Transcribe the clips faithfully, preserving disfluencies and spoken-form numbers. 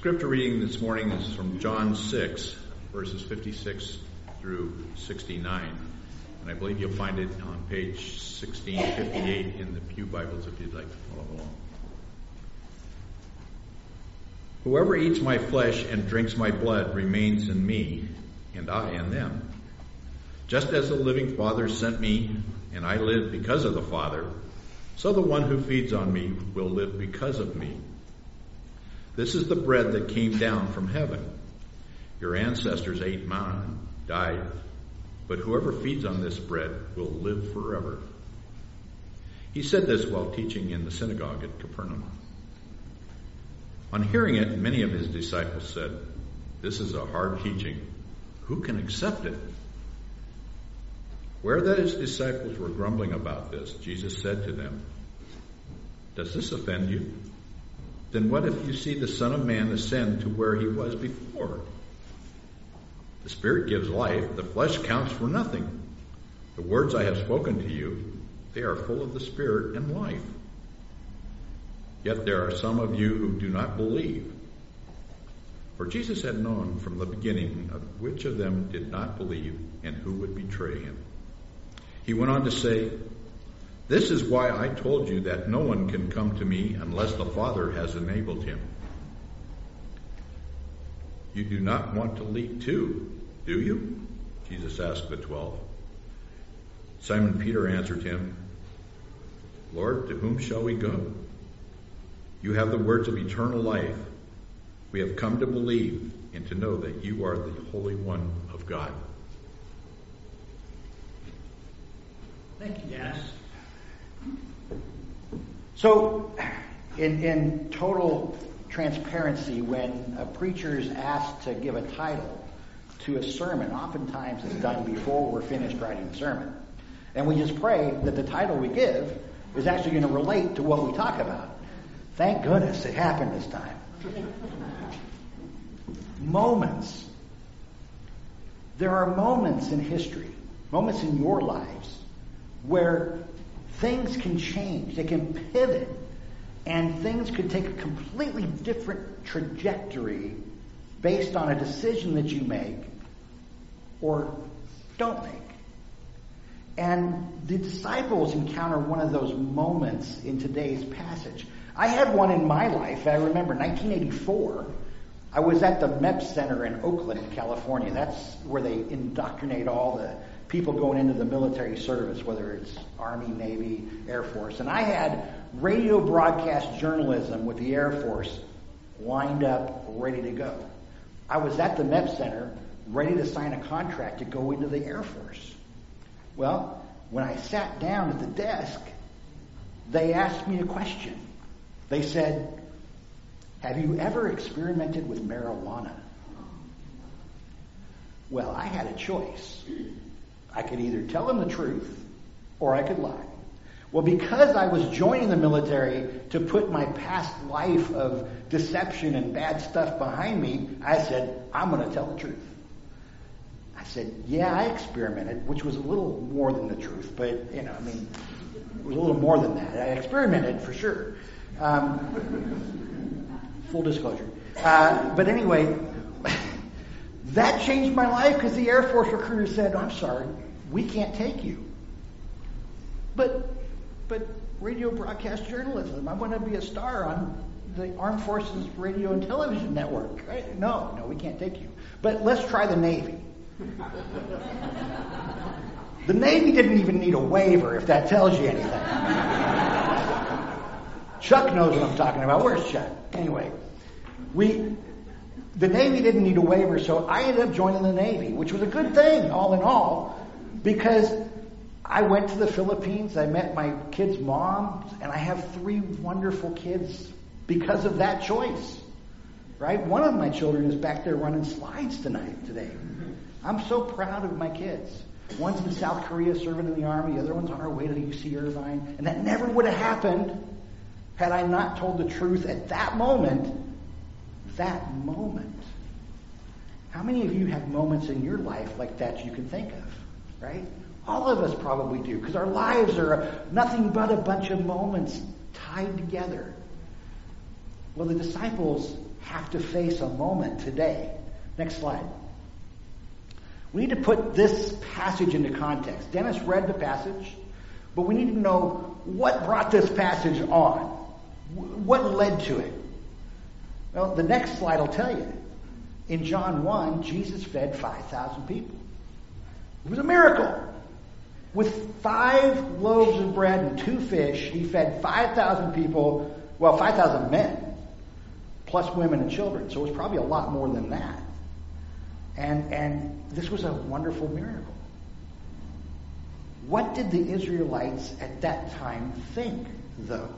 Scripture reading this morning is from John six, verses fifty-six through sixty-nine. And I believe you'll find it on page sixteen fifty-eight in the Pew Bibles if you'd like to follow along. Whoever eats my flesh and drinks my blood remains in me, and I in them. Just as the living Father sent me, and I live because of the Father, so the one who feeds on me will live because of me. This is the bread that came down from heaven. Your ancestors ate manna and died, but whoever feeds on this bread will live forever. He said this while teaching in the synagogue at Capernaum. On hearing it, many of his disciples said, "This is a hard teaching. Who can accept it?" Where that his disciples were grumbling about this, Jesus said to them, "Does this offend you? Then what if you see the Son of Man ascend to where he was before? The Spirit gives life, the flesh counts for nothing. The words I have spoken to you, they are full of the Spirit and life. Yet there are some of you who do not believe." For Jesus had known from the beginning of which of them did not believe and who would betray him. He went on to say, "This is why I told you that no one can come to me unless the Father has enabled him. You do not want to leave too, do you?" Jesus asked the twelve. Simon Peter answered him, "Lord, to whom shall we go? You have the words of eternal life. We have come to believe and to know that you are the Holy One of God." Thank you, Dennis. So, in, in total transparency, when a preacher is asked to give a title to a sermon, oftentimes it's done before we're finished writing the sermon. And we just pray that the title we give is actually going to relate to what we talk about. Thank goodness it happened this time. Moments. There are moments in history, moments in your lives, where things can change, they can pivot, and things could take a completely different trajectory based on a decision that you make or don't make. And the disciples encounter one of those moments in today's passage. I had one in my life. I remember nineteen eighty-four, I was at the MEP Center in Oakland, California. That's where they indoctrinate all the people going into the military service, whether it's Army, Navy, Air Force. And I had radio broadcast journalism with the Air Force lined up, ready to go. I was at the MEP Center, ready to sign a contract to go into the Air Force. Well, when I sat down at the desk, they asked me a question. They said, "Have you ever experimented with marijuana?" Well, I had a choice. I could either tell them the truth or I could lie. Well, because I was joining the military to put my past life of deception and bad stuff behind me, I said, I'm going to tell the truth. I said, yeah, I experimented, which was a little more than the truth, but, you know, I mean, it was a little more than that. I experimented for sure. Um, full disclosure. Uh, but anyway, that changed my life because the Air Force recruiter said, "I'm sorry, we can't take you." But, but radio broadcast journalism, I want to be a star on the Armed Forces Radio and Television Network. Right? No, no, we can't take you. But let's try the Navy. The Navy didn't even need a waiver, if that tells you anything. Chuck knows what I'm talking about. Where's Chuck? Anyway, we... The Navy didn't need a waiver, so I ended up joining the Navy, which was a good thing, all in all, because I went to the Philippines, I met my kids' moms, and I have three wonderful kids because of that choice, right? One of my children is back there running slides tonight, today. I'm so proud of my kids. One's in South Korea serving in the Army, the other one's on her way to U C Irvine, and that never would have happened had I not told the truth at that moment. That moment. How many of you have moments in your life like that you can think of, right? All of us probably do, because our lives are nothing but a bunch of moments tied together. Well, the disciples have to face a moment today. Next slide. We need to put this passage into context. Dennis read the passage, but we need to know what brought this passage on. What led to it? Well, the next slide will tell you. In John one, Jesus fed five thousand people. It was a miracle. With five loaves of bread and two fish, he fed five thousand people, well, five thousand men, plus women and children. So it was probably a lot more than that. And, and this was a wonderful miracle. What did the Israelites at that time think, though?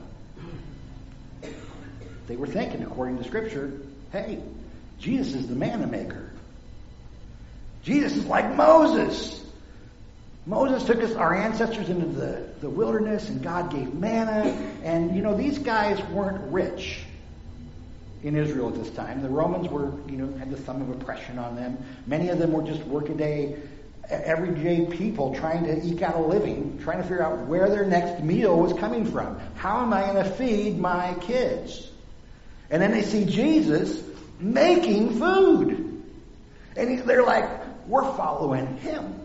They were thinking, according to Scripture, hey, Jesus is the manna maker. Jesus is like Moses. Moses took us, our ancestors, into the, the wilderness, and God gave manna. And, you know, these guys weren't rich in Israel at this time. The Romans were, you know, had the thumb of oppression on them. Many of them were just workaday, everyday people trying to eke out a living, trying to figure out where their next meal was coming from. How am I going to feed my kids? And then they see Jesus making food. And he, they're like, we're following him.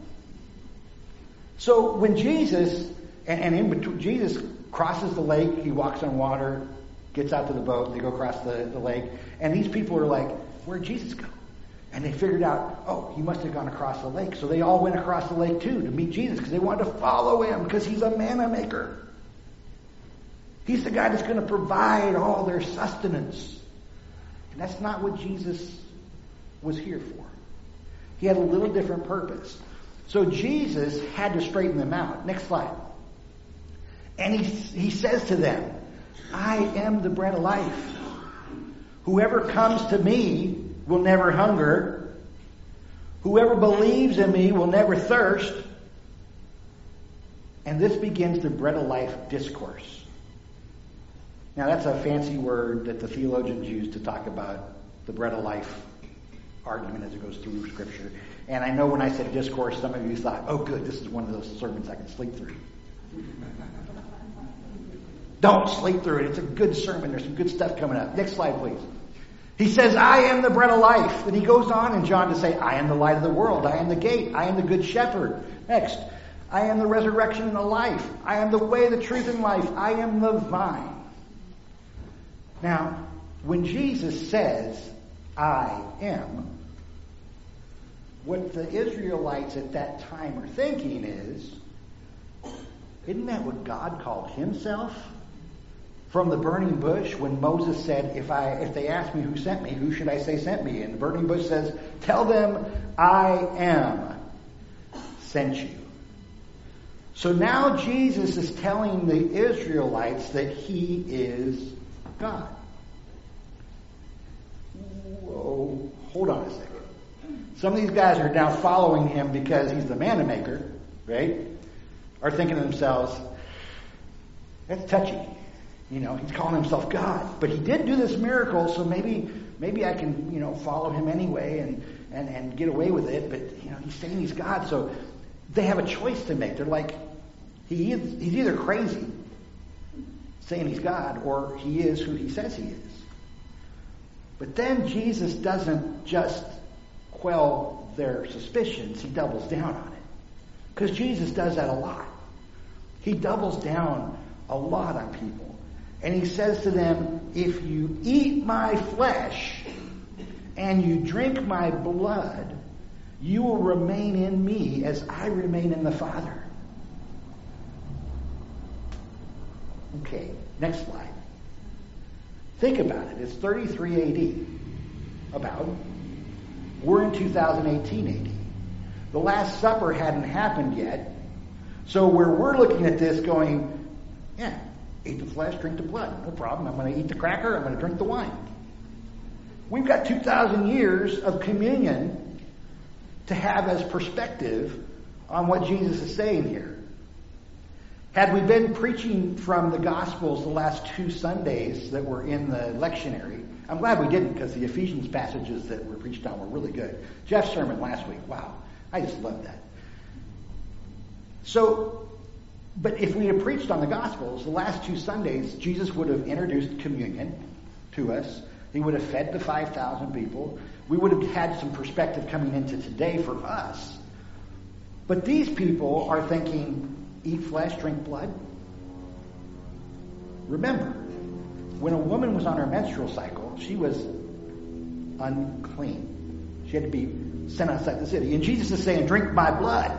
So when Jesus, and, and in between, Jesus crosses the lake, he walks on water, gets out to the boat, they go across the, the lake, and these people are like, where'd Jesus go? And they figured out, oh, he must have gone across the lake. So they all went across the lake too to meet Jesus because they wanted to follow him because he's a manna maker. He's the guy that's going to provide all their sustenance. And that's not what Jesus was here for. He had a little different purpose. So Jesus had to straighten them out. Next slide. And he, he says to them, I am the bread of life. Whoever comes to me will never hunger. Whoever believes in me will never thirst. And this begins the bread of life discourse. Now that's a fancy word that the theologians use to talk about the bread of life argument as it goes through Scripture. And I know when I said discourse, some of you thought, oh good, this is one of those sermons I can sleep through. Don't sleep through it. It's a good sermon. There's some good stuff coming up. Next slide, please. He says, I am the bread of life. And he goes on in John to say, I am the light of the world. I am the gate. I am the good shepherd. Next. I am the resurrection and the life. I am the way, the truth, and life. I am the vine. Now, when Jesus says, I am, what the Israelites at that time are thinking is, isn't that what God called himself? From the burning bush, when Moses said, if I if they ask me who sent me, who should I say sent me? And the burning bush says, tell them I am sent you. So now Jesus is telling the Israelites that he is God. Whoa, hold on a second. Some of these guys are now following him because he's the manna maker, right? Are thinking to themselves, that's touchy. You know, he's calling himself God. But he did do this miracle, so maybe maybe I can, you know, follow him anyway and, and, and get away with it. But, you know, he's saying he's God. So they have a choice to make. They're like, he is, he's either crazy, saying he's God, or he is who he says he is. But then Jesus doesn't just quell their suspicions. He doubles down on it. Because Jesus does that a lot. He doubles down a lot on people. And he says to them, if you eat my flesh and you drink my blood, you will remain in me as I remain in the Father. Okay, next slide. Think about it. It's thirty-three A D. About. We're in two thousand eighteen A D. The Last Supper hadn't happened yet. So where we're looking at this going, yeah, eat the flesh, drink the blood. No problem. I'm going to eat the cracker. I'm going to drink the wine. We've got two thousand years of communion to have as perspective on what Jesus is saying here. Had we been preaching from the Gospels the last two Sundays that were in the lectionary, I'm glad we didn't because the Ephesians passages that were preached on were really good. Jeff's sermon last week, wow, I just loved that. So, but if we had preached on the Gospels the last two Sundays, Jesus would have introduced communion to us, He would have fed the five thousand people. We would have had some perspective coming into today for us. But these people are thinking, eat flesh, drink blood. Remember, when a woman was on her menstrual cycle, she was unclean. She had to be sent outside the city. And Jesus is saying, drink my blood.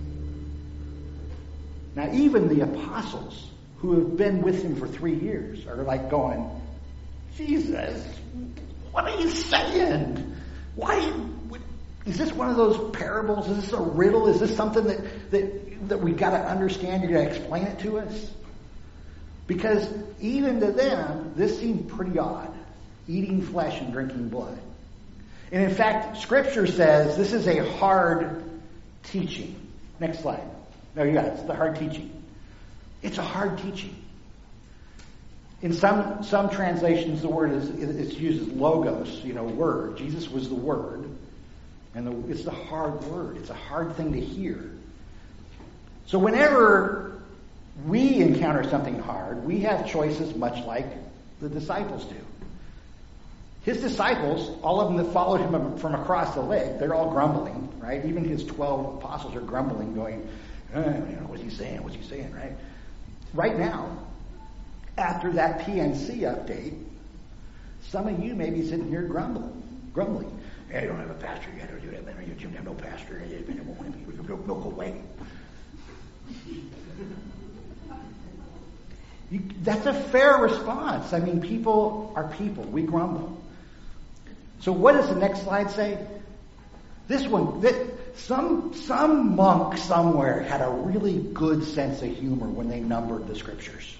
Now, even the apostles who have been with him for three years are like going, Jesus, what are you saying? Why? Is this one of those parables? Is this a riddle? Is this something that, that, that we got to understand? You're going to explain it to us? Because even to them, this seemed pretty odd. Eating flesh and drinking blood. And in fact, Scripture says this is a hard teaching. Next slide. No, you got it. It's the hard teaching. It's a hard teaching. In some some translations, the word is it's used as logos, you know, word. Jesus was the word, and the, it's the hard word. It's a hard thing to hear. So whenever we encounter something hard, we have choices much like the disciples do. His disciples, all of them that followed him from across the lake, they're all grumbling, right? Even his twelve apostles are grumbling, going, eh, you know, what's he saying? What's he saying, right? Right now, after that P N C update, some of you may be sitting here grumbling. grumbling. Hey, I don't have a pastor yet. Or you don't have no pastor. No, go away. You, that's a fair response. I mean, people are people. We grumble. So what does the next slide say? This one, that some some monk somewhere had a really good sense of humor when they numbered the scriptures.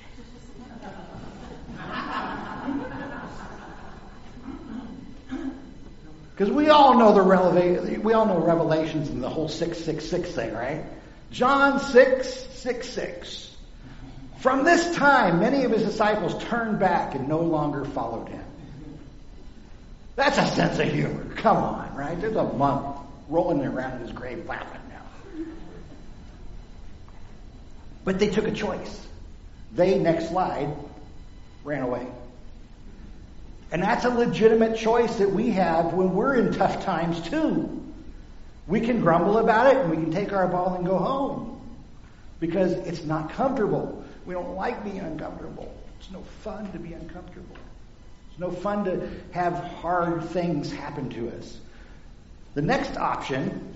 Because we all know the Revela- we all know Revelations and the whole six six six thing, right? John six six six. From this time, many of his disciples turned back and no longer followed him. That's a sense of humor. Come on, right? There's a monk rolling around in his grave laughing now. But they took a choice. They, next slide, ran away. And that's a legitimate choice that we have when we're in tough times too. We can grumble about it and we can take our ball and go home. Because it's not comfortable. We don't like being uncomfortable. It's no fun to be uncomfortable. It's no fun to have hard things happen to us. The next option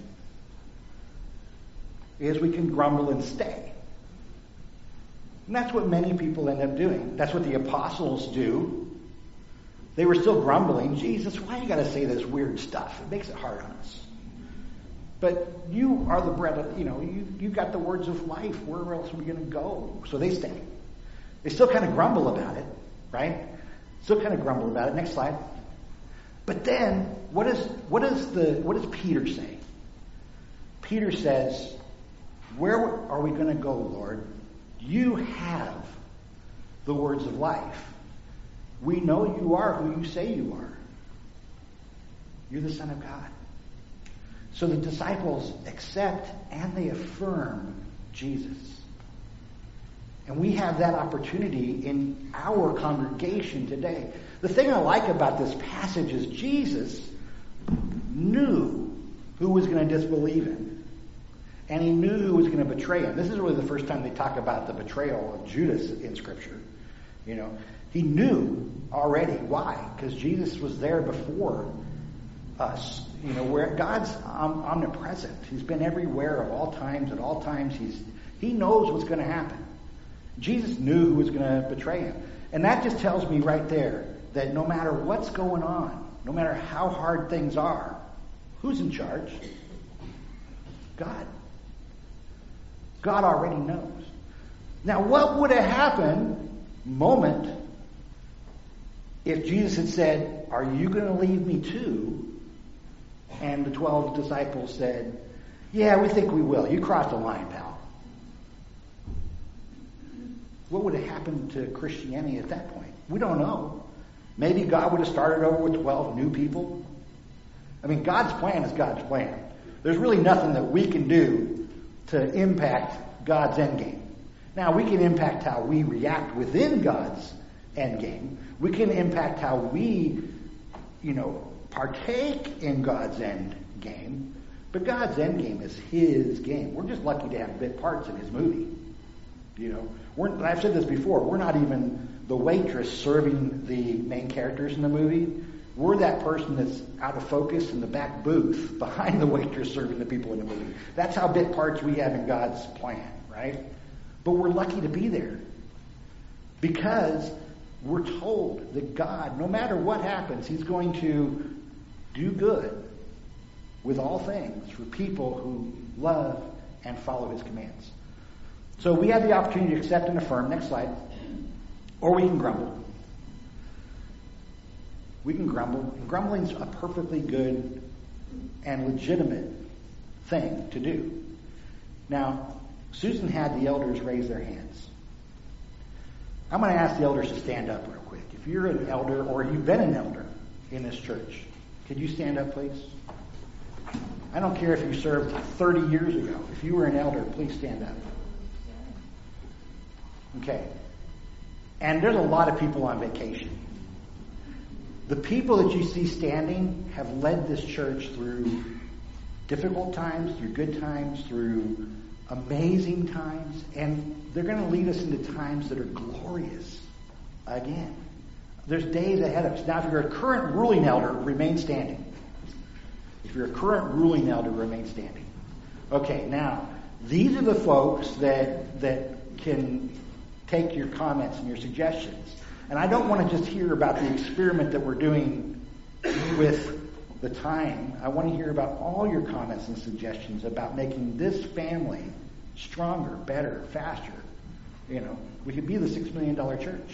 is we can grumble and stay. And that's what many people end up doing. That's what the apostles do. They were still grumbling. Jesus, why you got to say this weird stuff? It makes it hard on us. But you are the bread of, you know, you, you've got the words of life. Where else are we going to go? So they stay. They still kind of grumble about it, right? Still kind of grumble about it. Next slide. But then, what is what is the what does Peter say? Peter says, "Where are we going to go, Lord? You have the words of life. We know you are who you say you are. You're the Son of God." So the disciples accept and they affirm Jesus. And we have that opportunity in our congregation today. The thing I like about this passage is Jesus knew who was going to disbelieve him. And he knew who was going to betray him. This is really the first time they talk about the betrayal of Judas in Scripture. You know, he knew already. Why? Because Jesus was there before us. You know, where God's omnipresent. He's been everywhere at all times. At all times, he's he knows what's going to happen. Jesus knew who was going to betray him. And that just tells me right there that no matter what's going on, no matter how hard things are, who's in charge? God. God already knows. Now, what would have happened moment if Jesus had said, "Are you going to leave me too?" And the twelve disciples said, "Yeah, we think we will. You crossed the line, pal." What would have happened to Christianity at that point? We don't know. Maybe God would have started over with twelve new people. I mean, God's plan is God's plan. There's really nothing that we can do to impact God's endgame. Now, we can impact how we react within God's endgame. We can impact how we you know, partake in God's end game, but God's end game is His game. We're just lucky to have bit parts in His movie. You know, we're, I've said this before. We're not even the waitress serving the main characters in the movie. We're that person that's out of focus in the back booth behind the waitress serving the people in the movie. That's how bit parts we have in God's plan, right? But we're lucky to be there because we're told that God, no matter what happens, He's going to do good with all things for people who love and follow His commands. So we have the opportunity to accept and affirm. Next slide. Or we can grumble. We can grumble. And grumbling's a perfectly good and legitimate thing to do. Now, Susan had the elders raise their hands. I'm going to ask the elders to stand up real quick. If you're an elder or you've been an elder in this church, could you stand up, please? I don't care if you served thirty years ago. If you were an elder, please stand up. Okay. And there's a lot of people on vacation. The people that you see standing have led this church through difficult times, through good times, through amazing times, and they're going to lead us into times that are glorious again. There's days ahead of us. Now, if you're a current ruling elder, remain standing. If you're a current ruling elder, remain standing. Okay, now, these are the folks that that can take your comments and your suggestions. And I don't want to just hear about the experiment that we're doing with the time. I want to hear about all your comments and suggestions about making this family stronger, better, faster. You know, we could be the six million dollar church.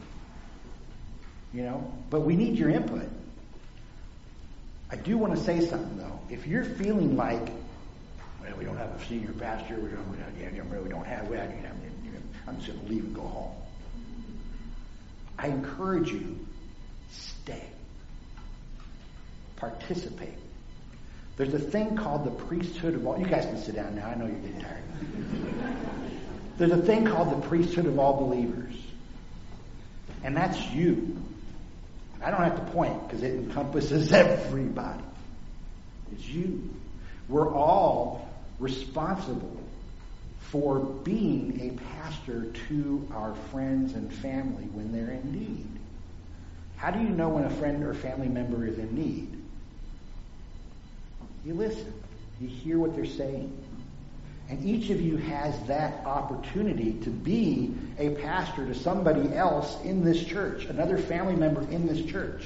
You know, but we need your input. I do want to say something though. If you're feeling like, well, we don't have a senior pastor, we don't, we don't, we don't, we don't have, we don't have, I'm just going to leave and go home. I encourage you, stay. Participate. There's a thing called the priesthood of all. You guys can sit down now. I know you're getting tired. There's a thing called the priesthood of all believers. And that's you. I don't have to point because it encompasses everybody. It's you. We're all responsible for being a pastor to our friends and family when they're in need. How do you know when a friend or family member is in need? You listen. You hear what they're saying. And each of you has that opportunity to be a pastor to somebody else in this church, another family member in this church.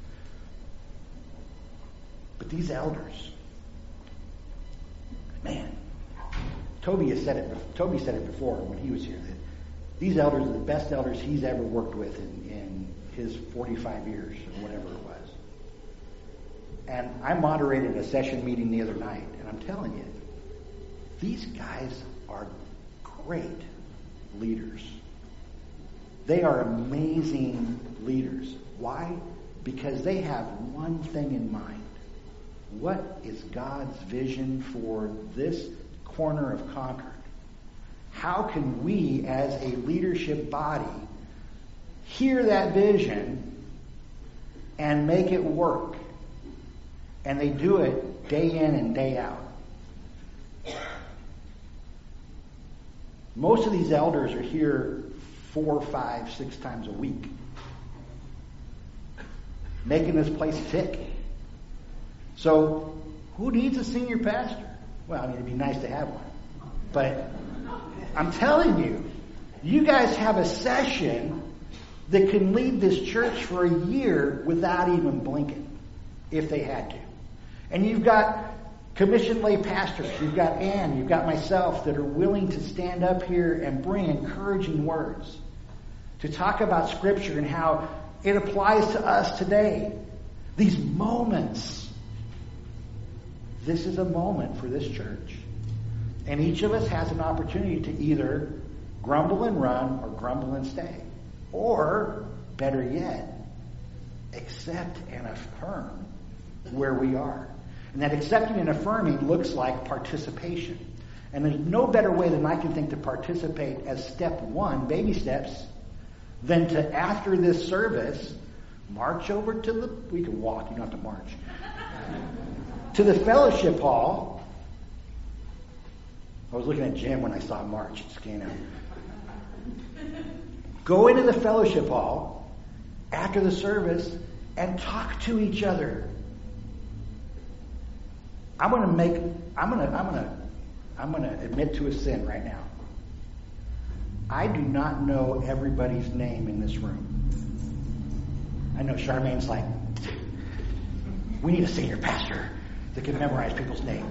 But these elders, man, Toby has said it. Toby said it before when he was here that these elders are the best elders he's ever worked with in, in his forty-five years or whatever it was. And I moderated a session meeting the other night, and I'm telling you, these guys are great leaders. They are amazing leaders. Why? Because they have one thing in mind. What is God's vision for this corner of Concord? How can we as a leadership body hear that vision and make it work? And they do it day in and day out. Most of these elders are here four, five, six times a week, making this place tick. So, who needs a senior pastor? Well, I mean, it'd be nice to have one. But I'm telling you, you guys have a session that can lead this church for a year without even blinking, if they had to. And you've got commissioned lay pastors. You've got Ann, you've got myself that are willing to stand up here and bring encouraging words to talk about Scripture and how it applies to us today. These moments. This is a moment for this church. And each of us has an opportunity to either grumble and run or grumble and stay. Or, better yet, accept and affirm where we are. And that accepting and affirming looks like participation. And there's no better way than I can think to participate as step one, baby steps, than to, after this service, march over to the, we can walk, you don't have to march, to the fellowship hall. I was looking at Jim when I saw march at Scano. Go into the fellowship hall after the service and talk to each other. I'm going to make, I'm going to, I'm going to, I'm going to admit to a sin right now. I do not know everybody's name in this room. I know Charmaine's like, we need a senior pastor that can memorize people's names.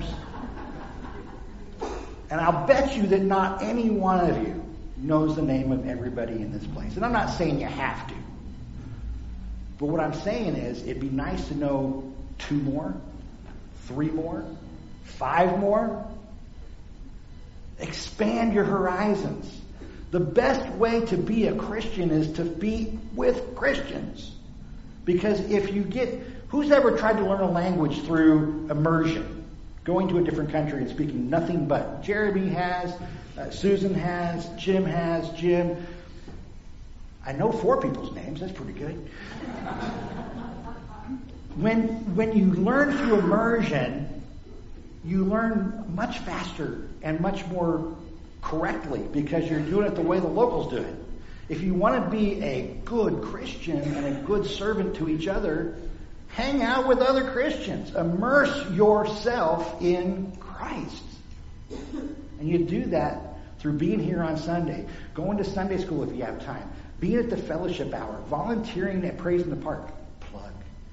And I'll bet you that not any one of you knows the name of everybody in this place. And I'm not saying you have to. But what I'm saying is, it'd be nice to know two more, three more, five more. Expand your horizons. The best way to be a Christian is to be with Christians. Because if you get, who's ever tried to learn a language through immersion? Going to a different country and speaking nothing but. Jeremy has, uh, Susan has, Jim has, Jim. I know four people's names. That's pretty good. When, when you learn through immersion, you learn much faster and much more correctly because you're doing it the way the locals do it. If you want to be a good Christian and a good servant to each other, hang out with other Christians. Immerse yourself in Christ. And you do that through being here on Sunday, going to Sunday school if you have time, being at the fellowship hour, volunteering at Praise in the Park. Plug.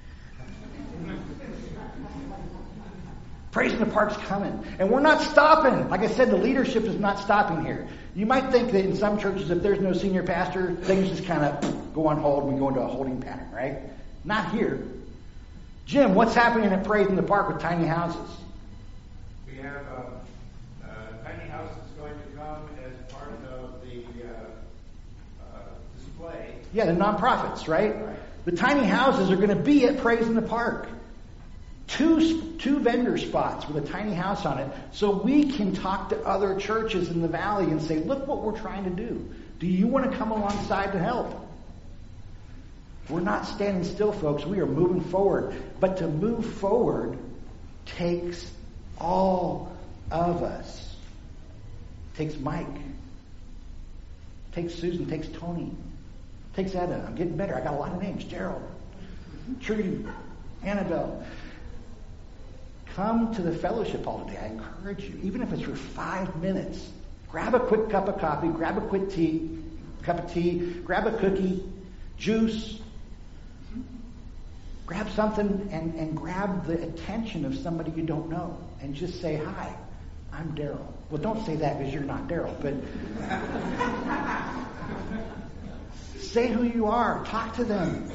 Praise in the Park's coming. And we're not stopping. Like I said, the leadership is not stopping here. You might think that in some churches, if there's no senior pastor, things just kind of go on hold and we go into a holding pattern, right? Not here. Jim, what's happening at Praise in the Park with tiny houses? We have uh, uh, tiny houses going to come as part of the uh, uh, display. Yeah, the nonprofits, right? right? The tiny houses are going to be at Praise in the Park. Two, two vendor spots with a tiny house on it so we can talk to other churches in the valley and say, look what we're trying to do. Do you want to come alongside to help? We're not standing still, folks. We are moving forward. But to move forward takes all of us. Takes Mike. Takes Susan. Takes Tony. Takes Etta. I'm getting better. I got a lot of names. Gerald. Trudy. Annabelle. Come to the fellowship hall today. I encourage you, even if it's for five minutes, grab a quick cup of coffee, grab a quick tea, cup of tea, grab a cookie, juice, grab something and, and grab the attention of somebody you don't know and just say, hi, I'm Daryl. Well, don't say that because you're not Daryl, but say who you are. Talk to them.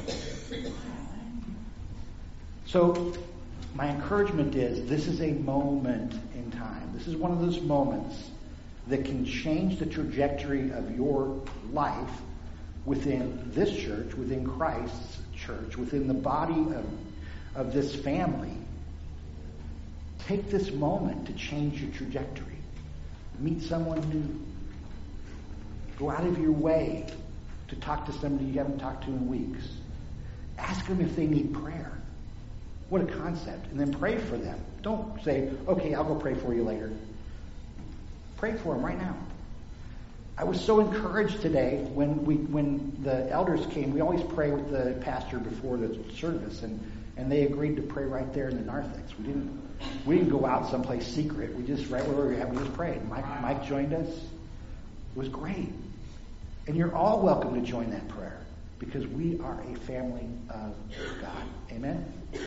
So, my encouragement is this is a moment in time. This is one of those moments that can change the trajectory of your life within this church, within Christ's church, within the body of, of this family. Take this moment to change your trajectory. Meet someone new. Go out of your way to talk to somebody you haven't talked to in weeks. Ask them if they need prayer. What a concept. And then pray for them. Don't say, okay, I'll go pray for you later. Pray for them right now. I was so encouraged today when we when the elders came. We always pray with the pastor before the service, and, and they agreed to pray right there in the narthex. We didn't we didn't go out someplace secret. We just right where we were at, we just prayed. Mike Mike joined us. It was great. And you're all welcome to join that prayer because we are a family of God. Amen.